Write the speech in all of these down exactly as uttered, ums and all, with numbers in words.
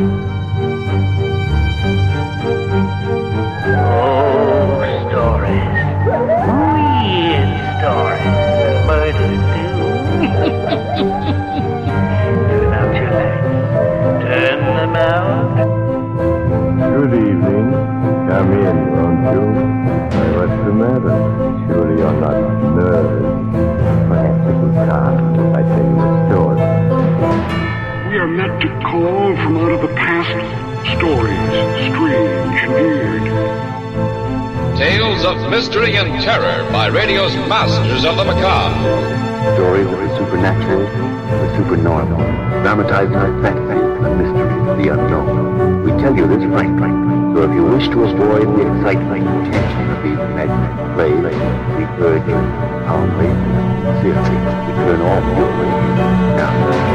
Mystery and terror by radio's masters of the macabre. Stories of the supernatural, the supernormal, dramatizing the fantasy, the mystery, the unknown. We tell you this frankly, so if you wish to avoid the excitement and tension of these imaginary plays, we urge you, calmly, sincerely, to turn off your radio now.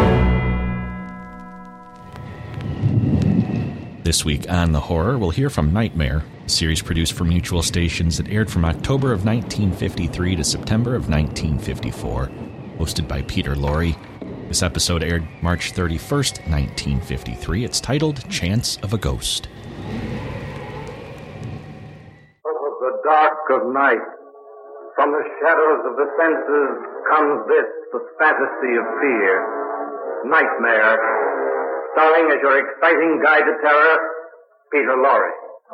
This week on The Horror, we'll hear from Nightmare, a series produced for Mutual Stations that aired from October of nineteen fifty-three to September of nineteen fifty-four, hosted by Peter Lorre. This episode aired March thirty-first, nineteen fifty-three. It's titled Chance of a Ghost. Out of the dark of night, from the shadows of the senses, comes this, the fantasy of fear, Nightmare, starring as your exciting guide to terror, Peter Lorre.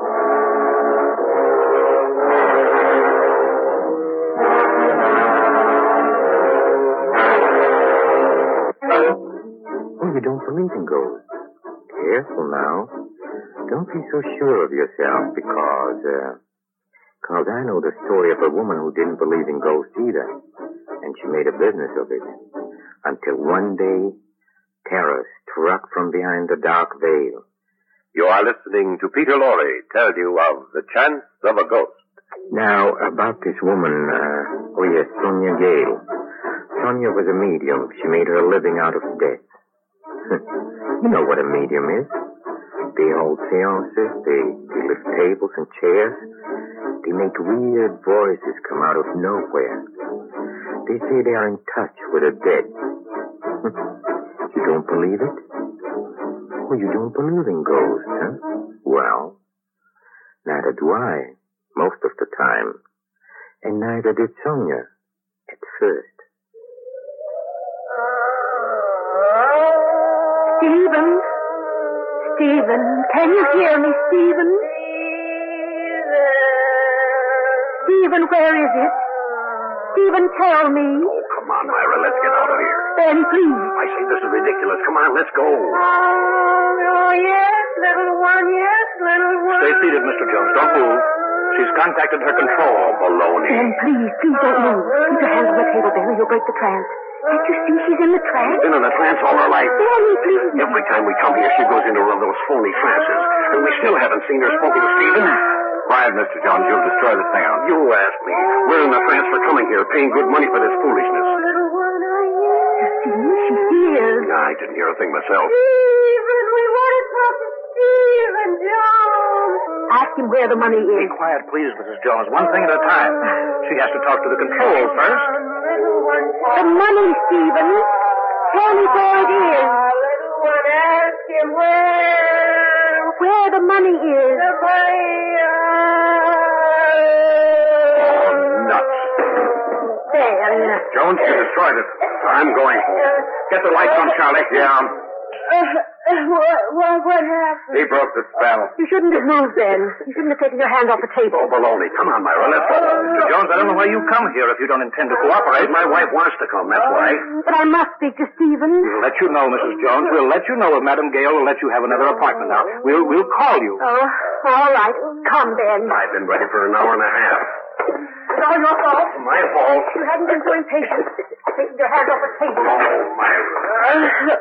Oh, you don't believe in ghosts? Careful now. Don't be so sure of yourself because, uh, because I know the story of a woman who didn't believe in ghosts either. And she made a business of it. Until one day, terror struck from behind the dark veil. You are listening to Peter Lorre tell you of The Chance of a Ghost. Now, about this woman, uh, oh yes, Sonia Gale. Sonia was a medium. She made her living out of death. You know what a medium is. They hold seances, they, they lift tables and chairs. They make weird voices come out of nowhere. They say they are in touch with the dead. You don't believe it? Well, you don't believe in ghosts, huh? Well, neither do I, most of the time. And neither did Sonia, at first. Stephen? Stephen, can you hear me, Stephen? Stephen, where is it? Stephen, tell me. Oh, come on, Myra, let's get out of here. Ben, please. I say this is ridiculous. Come on, let's go. Oh, oh, yes, little one, yes, little one. Stay seated, Mister Jones. Don't move. She's contacted her control. Oh, baloney. Ben, please, please don't move. Keep your hands on the table, Ben, or you'll break the trance. Can't you see she's in the trance? Been in a trance all her life. Benny, please. Every time we come here, she goes into one of those phony trances. And we still haven't seen her spoken to Stephen. Quiet, Mister Jones. You'll destroy the seance. You asked me. We're in a trance for coming here, paying good money for this foolishness. Oh, little one, I hear. You see, she hears. I didn't hear a thing myself. Stephen, we want to talk to Stephen Jones. Ask him where the money is. Be quiet, please, Missus Jones. One thing at a time. She has to talk to the control first. The money, Stephen. Tell me where it is. Little one, ask him where. Where the money is. The money. Oh, nuts. There. Jones, you destroyed it. I'm going home. Get the lights on, Charlie. Yeah. Uh, uh, what, what, what happened? He broke the spell. You shouldn't have moved then. You shouldn't have taken your hand off the table. Oh, baloney. Come on, Myra. Let's go. Mister Jones, I don't know why you come here if you don't intend to cooperate. My wife wants to come, that's why. But I must speak to Stephen. We'll let you know, Missus Jones. We'll let you know if Madam Gale will let you have another appointment. Now, we'll, we'll call you. Oh, all right. Come, Ben. I've been ready for an hour and a half. It's all your fault. My fault. You hadn't been so impatient. Taking your hand off the table. Oh, Myra.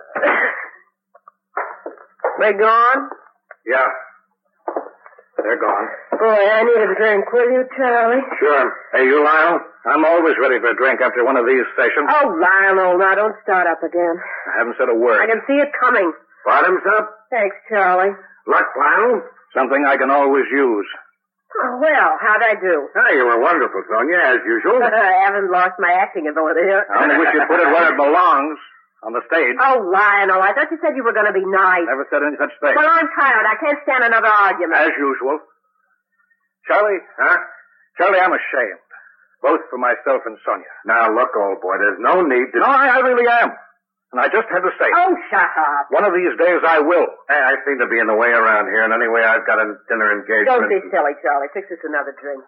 They gone? Yeah. They're gone. Boy, I need a drink, will you, Charlie? Sure. Hey, you, Lyle? I'm always ready for a drink after one of these sessions. Oh, Lionel, now don't start up again. I haven't said a word. I can see it coming. Bottoms up. Thanks, Charlie. Luck, Lionel. Something I can always use. Oh, well, how'd I do? Ah, you were wonderful, Sonia, as usual. I haven't lost my acting ability. I only wish you'd put it where it belongs. On the stage. Oh, Lionel, I thought you said you were going to be nice. Never said any such thing. Well, I'm tired. I can't stand another argument. As usual. Charlie? Huh? Charlie, I'm ashamed. Both for myself and Sonia. Now, look, old boy, there's no need to... No, I, I really am. And I just had to say it. Oh, shut up. One of these days I will. Hey, I seem to be in the way around here, and anyway, I've got a dinner engagement. Don't be silly, Charlie. Fix us another drink.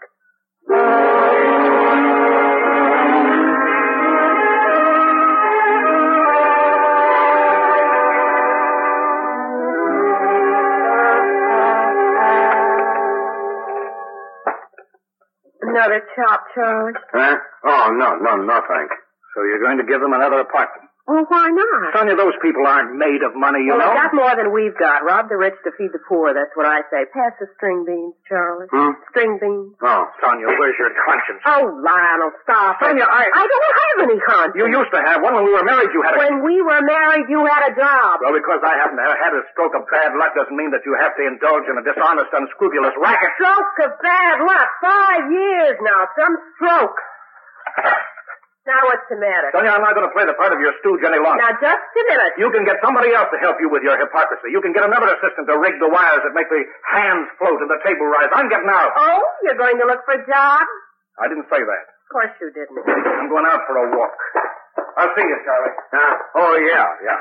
Another chop, Charlie. Huh? Oh, no, no, no, thanks. So you're going to give them another apartment? Well, why not? Sonia, those people aren't made of money, you well, know. Well, they've got more than we've got. Rob the rich to feed the poor, that's what I say. Pass the string beans, Charlie. Hmm? String beans. Oh, Sonia, where's your conscience? Oh, Lionel, stop. Sonia, I... I don't have any conscience. You used to have one. When we were married, you had a... When we were married, you had a job. Well, because I haven't had a stroke of bad luck doesn't mean that you have to indulge in a dishonest, unscrupulous racket. Stroke of bad luck. Five years now. Some stroke. Now what's the matter? Sonia, I'm not going to play the part of your stooge any longer. Now, just a minute. You can get somebody else to help you with your hypocrisy. You can get another assistant to rig the wires that make the hands float and the table rise. I'm getting out. Oh, you're going to look for a job? I didn't say that. Of course you didn't. I'm going out for a walk. I'll see you, Charlie. Huh? Oh, yeah, yeah.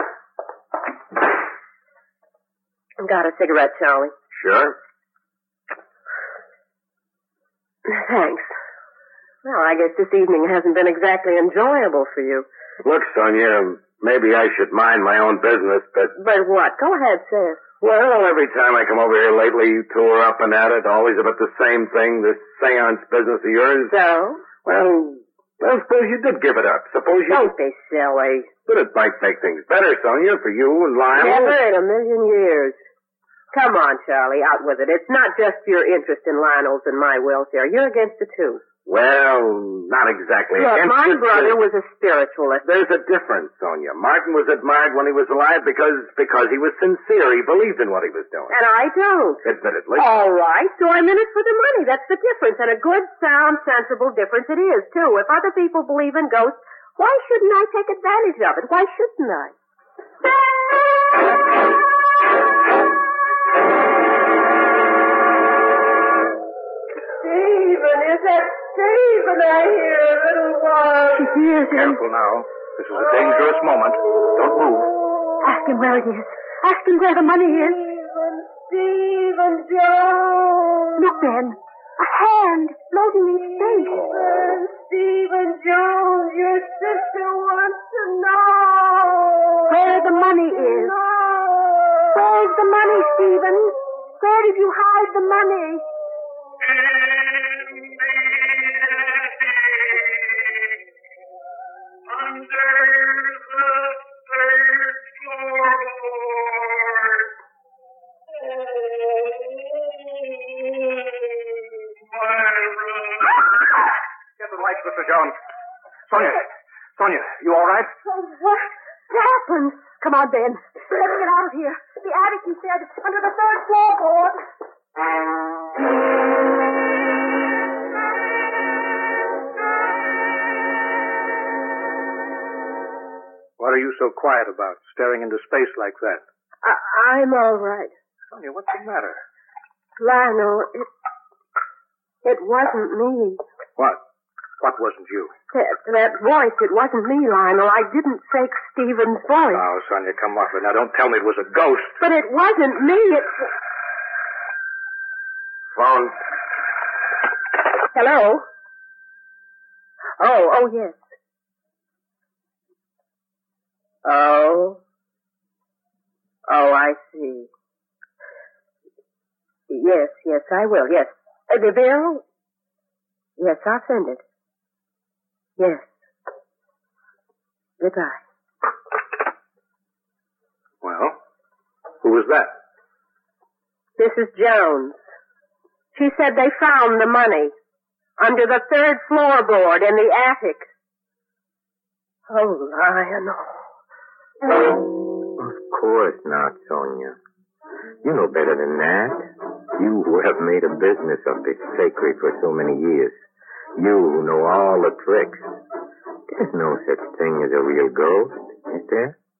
Got a cigarette, Charlie? Sure. Thanks. Well, I guess this evening hasn't been exactly enjoyable for you. Look, Sonia, maybe I should mind my own business, but... But what? Go ahead, say it. Well, every time I come over here lately, you two are up and at it, always about the same thing, this seance business of yours. So? Well, well, suppose you did give it up. Suppose you... Don't be silly. But it might make things better, Sonia, for you and Lionel. Never in a million years. Come on, Charlie, out with it. It's not just your interest in Lionel's and my welfare. You're against it, too. Well, not exactly. Look, against my it, brother but was a spiritualist. There's a difference, Sonia. Martin was admired when he was alive because because he was sincere. He believed in what he was doing. And I don't. Admittedly. All right, so I'm in it for the money. That's the difference. And a good, sound, sensible difference it is, too. If other people believe in ghosts, why shouldn't I take advantage of it? Why shouldn't I? Stephen, is that Stephen I hear, little one? She hears him. Careful now. This is a dangerous moment. Don't move. Ask him where it is. Ask him where the money is. Stephen, Stephen Jones. Look, Ben. A hand floating in space. Stephen, Stephen Jones, your sister wants to know. Where the money is. No. Where's the money, Stephen? Where did you hide the money? Under the third floorboard. Get the lights, Mister Jones. Sonia. Sonia, you all right? Oh, what happened? Come on, Ben. Let's get out of here. The attic, he said, under the third floorboard. What are you so quiet about, staring into space like that? I- I'm all right. Sonia, what's the matter? Lionel, it, it wasn't me. What? What wasn't you? That, that voice, it wasn't me, Lionel. I didn't fake Stephen's voice. Oh, Sonia, come off it. Now, don't tell me it was a ghost. But it wasn't me. It... Phone. Hello? Oh, oh, yes. Oh. Oh, I see. Yes, yes, I will, yes. Uh, the bill? Yes, I'll send it. Yes. Goodbye. Well, who was that? Missus Jones. She said they found the money under the third floorboard in the attic. Oh, Lionel. Of course not, Sonia. You know better than that. You who have made a business of this sacred for so many years. You who know all the tricks. There's no such thing as a real ghost, is there?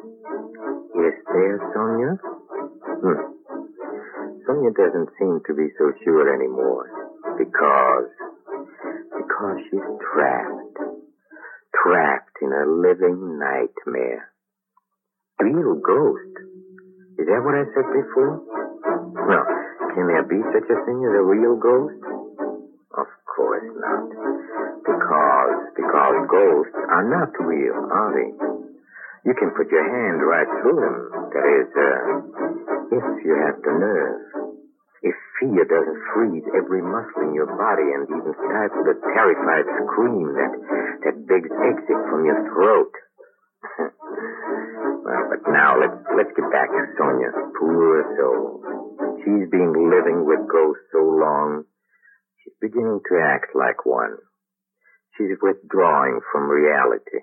Yes, there, Sonia? Hmm. Sonia doesn't seem to be so sure anymore. Because... Because she's trapped. Trapped in a living nightmare. Real ghost. Is that what I said before? No. Can there be such a thing as a real ghost? Of course not. Because, because ghosts are not real, are they? You can put your hand right through them. That is, uh, if you have the nerve. If fear doesn't freeze every muscle in your body and even stifle the terrified scream that, that begs exit from your throat. Well, but now let's, let's get back to Sonia. Poor soul. She's been living with ghosts so long, she's beginning to act like one. She's withdrawing from reality.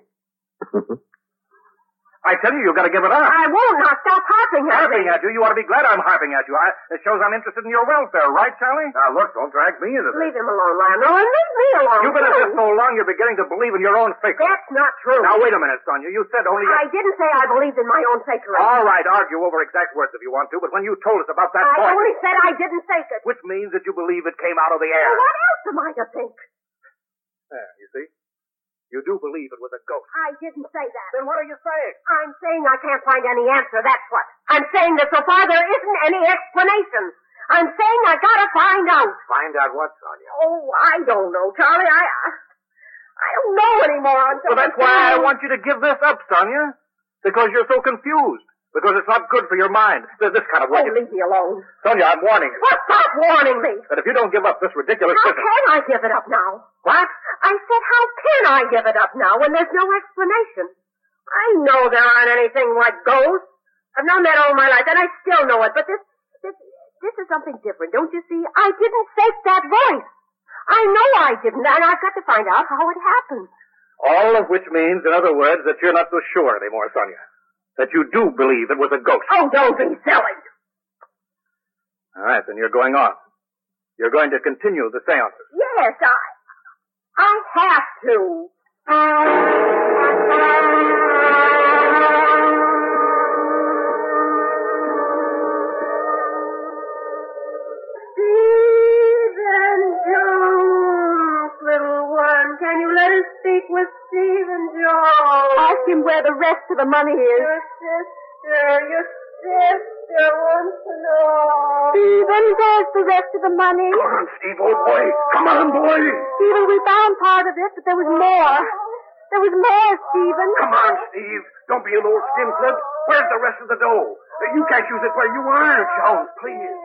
I tell you, you've got to give it up. I won't. Now stop harping at me. Harping at you? You ought to be glad I'm harping at you. I, it shows I'm interested in your welfare, right, Charlie? Now, look, don't drag me into this. Leave him alone, Lionel, and leave me alone. You've been at this so long, you're beginning to believe in your own fakery. That's not true. Now, wait a minute, Sonia. You said only... I didn't say I believed in my own fakery. All right, argue over exact words if you want to, but when you told us about that I boy... only said I didn't fake it. Which means that you believe it came out of the air. Well, what else am I to think? There, you see? You do believe it was a ghost. I didn't say that. Then what are you saying? I'm saying I can't find any answer, that's what. I'm saying that so far there isn't any explanation. I'm saying I gotta find out. Find out what, Sonia? Oh, I don't know, Charlie. I, I, I don't know anymore until... Well, that's why I want you to give this up, Sonia. Because you're so confused. Because it's not good for your mind. This kind of way... Oh, leave me alone. Sonia, I'm warning you. Well, stop warning me. That if you don't give up this ridiculous How business... can I give it up now? What? I said, how can I give it up now when there's no explanation? I know there aren't anything like ghosts. I've known that all my life, and I still know it. But this, this, this is something different, don't you see? I didn't fake that voice. I know I didn't, and I've got to find out how it happened. All of which means, in other words, that you're not so sure anymore, Sonia. That you do believe it was a ghost. Oh, don't be silly. All right, then you're going on. You're going to continue the seances. Yes, I... I have to. Stephen Jones, little one. Can you let us speak with Stephen Jones? Ask him where the rest of the money is. Your sister, your sister wants to know. Stephen, there's the rest of the money. Come on, Steve, old boy. Come on, boy. Stephen, we found part of it, but there was more. There was more, Stephen. Come on, Steve. Don't be an old skinflint. Where's the rest of the dough? You can't use it where you are, Jones, please.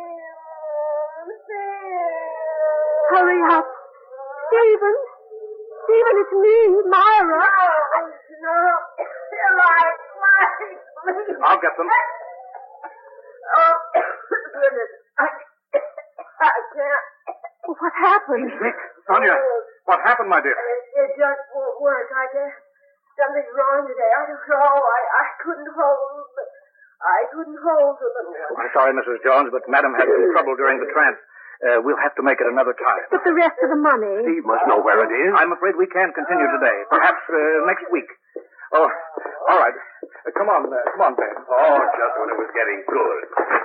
Hurry up. Stephen. Stephen, it's me, Myra. No, no. You're right. Please. I'll get them. Oh, goodness. I, I can't. What happened? Nick, Sonia, what happened, my dear? It, it just won't work. I guess something's wrong today. I don't know. I, I couldn't hold. I couldn't hold to them. I'm sorry, Missus Jones, but Madam had some trouble during the trance. Uh, we'll have to make it another time. But the rest of the money? Steve must know where it is. I'm afraid we can't continue today. Perhaps uh, next week. Oh, all right. Uh, come on, uh, come on, Ben. Oh, just when it was getting good.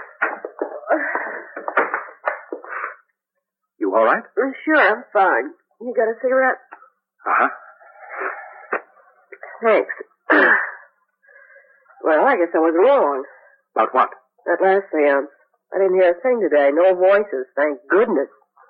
You all right? Sure, I'm fine. You got a cigarette? Uh-huh. Thanks. Well, I guess I was wrong. About what? That last seance. I didn't hear a thing today. No voices, thank goodness.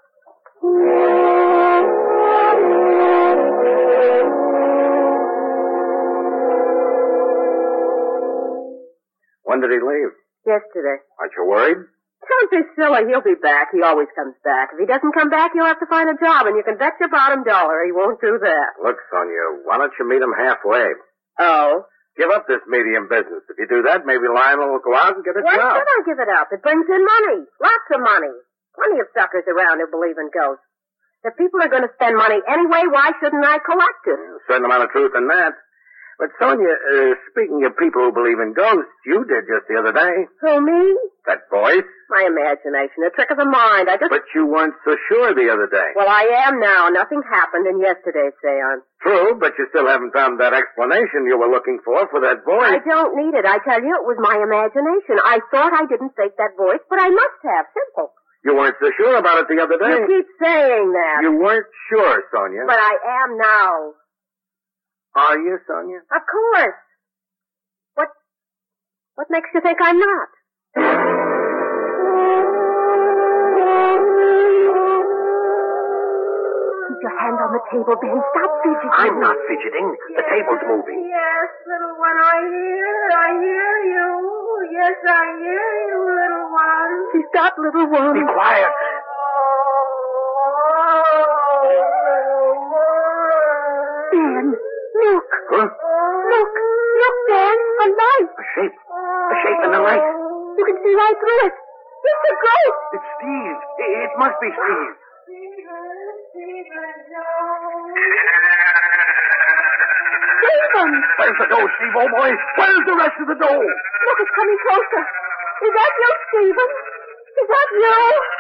When did he leave? Yesterday. Aren't you worried? Don't be silly. He'll be back. He always comes back. If he doesn't come back, you'll have to find a job, and you can bet your bottom dollar he won't do that. Look, Sonia, why don't you meet him halfway? Oh? Give up this medium business. If you do that, maybe Lionel will go out and get a Why job. should I give it up? It brings in money. Lots of money. Plenty of suckers around who believe in ghosts. If people are going to spend money anyway, why shouldn't I collect it? A certain amount of truth in that. But, Sonia, uh, speaking of people who believe in ghosts, you did just the other day. Who, me? That voice. My imagination, a trick of the mind. I just... But you weren't so sure the other day. Well, I am now. Nothing happened in yesterday's seance. True, but you still haven't found that explanation you were looking for for that voice. I don't need it. I tell you, it was my imagination. I thought I didn't fake that voice, but I must have. Simple. You weren't so sure about it the other day. You keep saying that. You weren't sure, Sonia. But I am now. Are you, Sonia? Of course. What, what makes you think I'm not? Keep your hand on the table, Ben. Stop fidgeting. I'm not fidgeting. Yes, the table's moving. Yes, little one, I hear, I hear you. Yes, I hear you, little one. Stop, little one. Be quiet. Ben, look. Huh? Look, look, Ben, a light. A shape. A shape in the light. You can see right through it. It's a ghost. It's Steve. It must be Steve. Stephen! Where's the dough, Steve, old boy? Where's the rest of the dough? Look, it's coming closer. Is that you, Stephen? Is that you?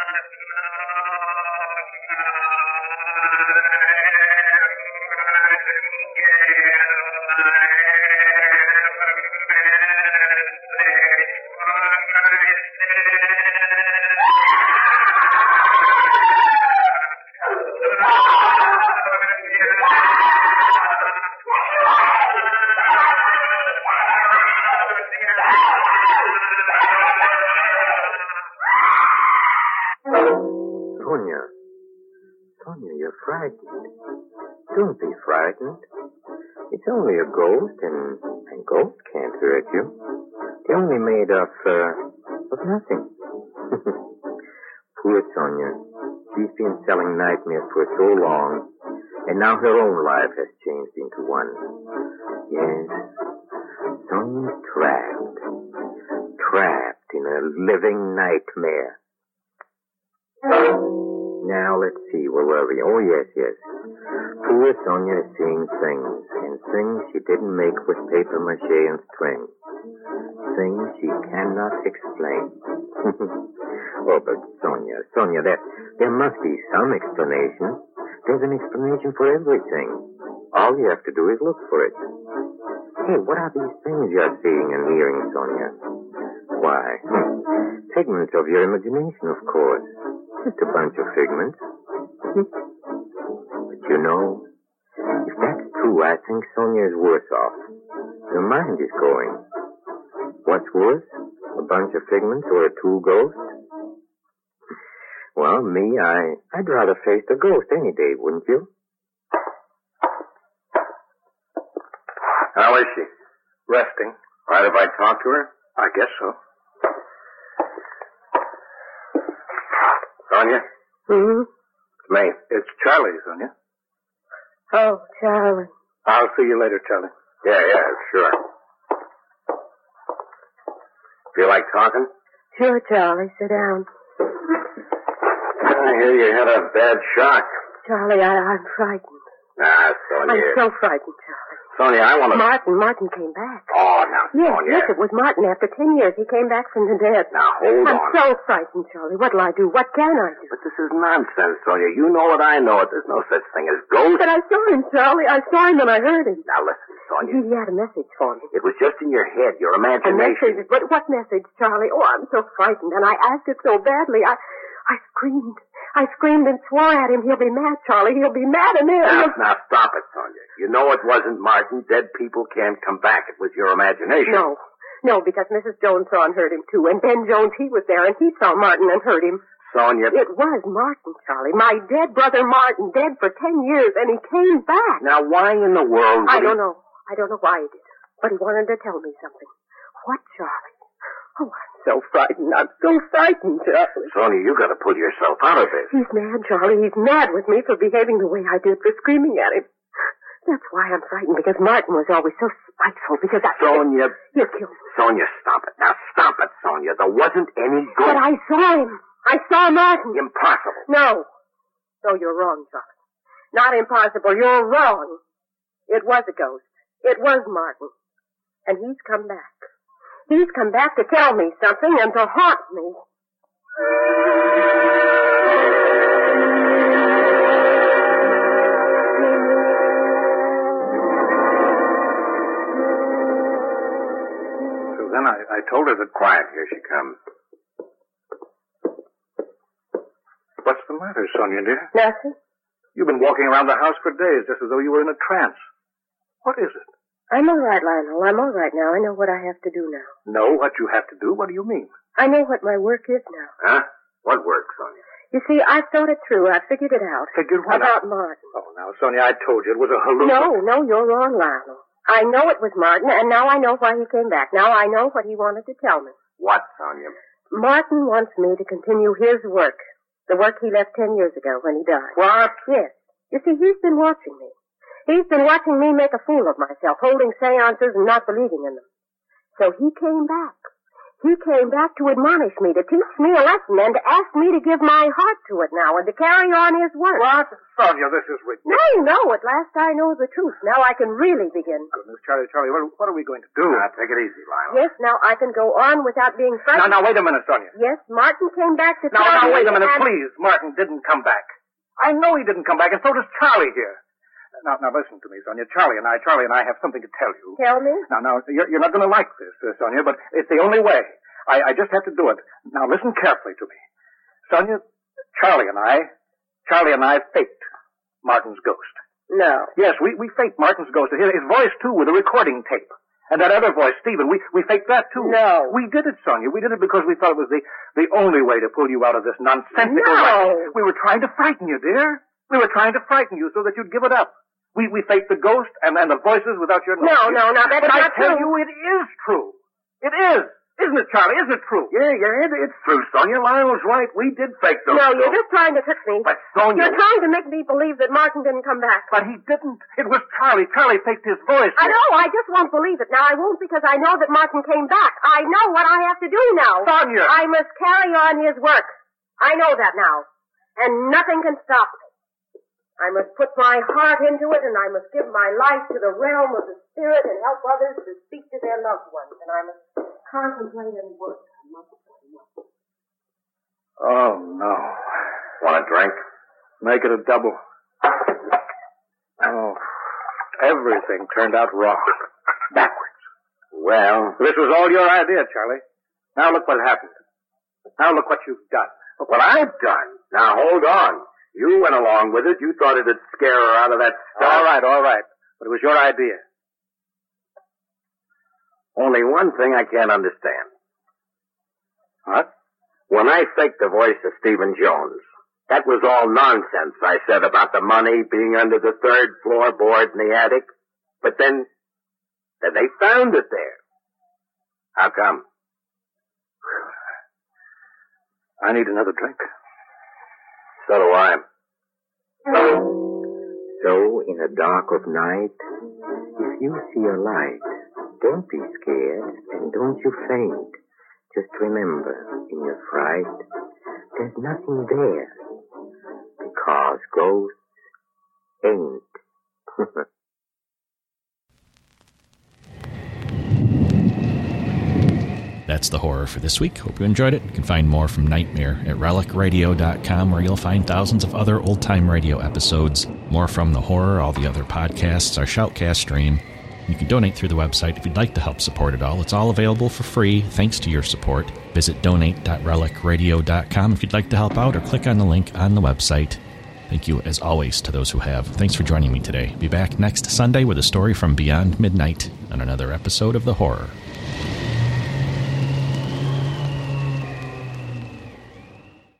Sonia. Sonia, you're frightened. Don't be frightened. It's only a ghost, and, and ghosts can't hurt you. They're only made of, uh, of nothing. Poor Sonia. She's been selling nightmares for so long, and now her own life has changed into one. Yes, Sonia's trapped. Trapped in a living nightmare. Now, let's see, where were we? Oh, yes, yes. Poor Sonia is seeing things, and things she didn't make with paper mache and string. Things she cannot explain. Oh, but Sonia, Sonia, there, there must be some explanation. There's an explanation for everything. All you have to do is look for it. Hey, what are these things you're seeing and hearing, Sonia? Why, figments of your imagination, of course. Just a bunch of figments. But you know, if that's true, I think Sonia is worse off. Her mind is going. What's worse? A bunch of figments or a true ghost? Well, me, I, I'd rather face the ghost any day, wouldn't you? How is she? Resting. Right if I talk to her? I guess so. Sonia? Hmm? It's me. It's Charlie, Sonia. Oh, Charlie. I'll see you later, Charlie. Yeah, yeah, sure. Feel like talking? Sure, Charlie. Sit down. I hear you had a bad shock. Charlie, I, I'm frightened. Ah, Sonia. I'm so frightened, Charlie. Sonia, I want to... Martin, Martin came back. Oh, now, Yes, Sonia. yes, it was Martin. After ten years, he came back from the dead. Now, hold I'm on. so frightened, Charlie. What'll I do? What can I do? But this is nonsense, Sonia. You know it, I know it. There's no such thing as ghosts. But I saw him, Charlie. I saw him and I heard him. Now, listen, Sonia. He had a message for me. It was just in your head, your A imagination. message? But what message, Charlie? Oh, I'm so frightened, and I asked it so badly. I, I screamed. I screamed and swore at him. He'll be mad, Charlie. He'll be mad, and then... Now, now, stop it, Sonia. You know it wasn't Martin. Dead people can't come back. It was your imagination. No. No, because Missus Jones saw and heard him, too. And Ben Jones, he was there, and he saw Martin and heard him. Sonia... It was Martin, Charlie. My dead brother Martin, dead for ten years, and he came back. Now, why in the world... I would don't he... know. I don't know why he did. But he wanted to tell me something. What, Charlie? Oh, I'm so frightened. I'm so frightened, Charlie. Sonia, you got to pull yourself out of this. He's mad, Charlie. He's mad with me for behaving the way I did, for screaming at him. That's why I'm frightened, because Martin was always so spiteful, because I... Sonia... He'll kill me. Sonia, stop it. Now, stop it, Sonia. There wasn't any ghost. But I saw him. I saw Martin. Impossible. No. No, you're wrong, Charlie. Not impossible. You're wrong. It was a ghost. It was Martin. And he's come back. He's come back to tell me something and to haunt me. Susan, I, I told her that... Quiet, here she comes. What's the matter, Sonia, dear? Nothing. You've been walking around the house for days just as though you were in a trance. What is it? I'm all right, Lionel. I'm all right now. I know what I have to do now. Know what you have to do? What do you mean? I know what my work is now. Huh? What work, Sonia? You see, I've thought it through. I've figured it out. Figured what About out? Martin. Oh, now, Sonia, I told you it was a hallucination. No, no, you're wrong, Lionel. I know it was Martin, and now I know why he came back. Now I know what he wanted to tell me. What, Sonia? Martin wants me to continue his work. The work he left ten years ago when he died. What? Yes. You see, he's been watching me. He's been watching me make a fool of myself, holding seances and not believing in them. So he came back. He came back to admonish me, to teach me a lesson, and to ask me to give my heart to it now and to carry on his work. What? Sonia, this is ridiculous. No, no, at last I know the truth. Now I can really begin. Goodness, Charlie, Charlie, what, what are we going to do? Now, take it easy, Lionel. Yes, now I can go on without being frightened. Now, now, wait a minute, Sonia. Yes, Martin came back to Now, tell now, me wait a minute, and... please. Martin didn't come back. I know he didn't come back, and so does Charlie here. Now, now, listen to me, Sonia. Charlie and I, Charlie and I have something to tell you. Tell me? Now, now, you're, you're not going to like this, uh, Sonia, but it's the only way. I, I just have to do it. Now, listen carefully to me. Sonia, Charlie and I, Charlie and I faked Martin's ghost. No. Yes, we, we faked Martin's ghost. His, his voice, too, with a recording tape. And that other voice, Stephen, we, we faked that, too. No. We did it, Sonia. We did it because we thought it was the, the only way to pull you out of this nonsensical... No. Life. We were trying to frighten you, dear. We were trying to frighten you so that you'd give it up. We, we faked the ghost and, and the voices without your knowing. No, no, no, that's but not I tell true. you, it is true. It is. Isn't it, Charlie? Isn't it true? Yeah, yeah, it's true, Sonia. Lionel's right. We did fake those. No, you're ghosts. just trying to trick me. But, Sonia... You're trying to make me believe that Martin didn't come back. But he didn't. It was Charlie. Charlie faked his voice. I know. I just won't believe it. Now, I won't because I know that Martin came back. I know what I have to do now. Sonia! I must carry on his work. I know that now. And nothing can stop me. I must put my heart into it, and I must give my life to the realm of the spirit and help others to speak to their loved ones. And I must contemplate and work. Oh, no. Want a drink? Make it a double. Oh, everything turned out wrong. Backwards. Well... This was all your idea, Charlie. Now look what happened. Now look what you've done. Look what I've done. Now, hold on. You went along with it. You thought it'd scare her out of that stuff. All right, all right. But it was your idea. Only one thing I can't understand. What? When I faked the voice of Stephen Jones, that was all nonsense I said about the money being under the third floorboard in the attic. But then, then they found it there. How come? I need another drink. So do I. So, in the dark of night, if you see a light, don't be scared and don't you faint. Just remember, in your fright, there's nothing there. Because ghosts ain't. That's the horror for this week. Hope you enjoyed it. You can find more from Nightmare at relic radio dot com, where you'll find thousands of other old-time radio episodes, more from the horror, all the other podcasts, our Shoutcast stream. You can donate through the website if you'd like to help support it all. It's all available for free, thanks to your support. Visit donate dot relic radio dot com if you'd like to help out, or click on the link on the website. Thank you, as always, to those who have. Thanks for joining me today. Be back next Sunday with a story from Beyond Midnight on another episode of The Horror.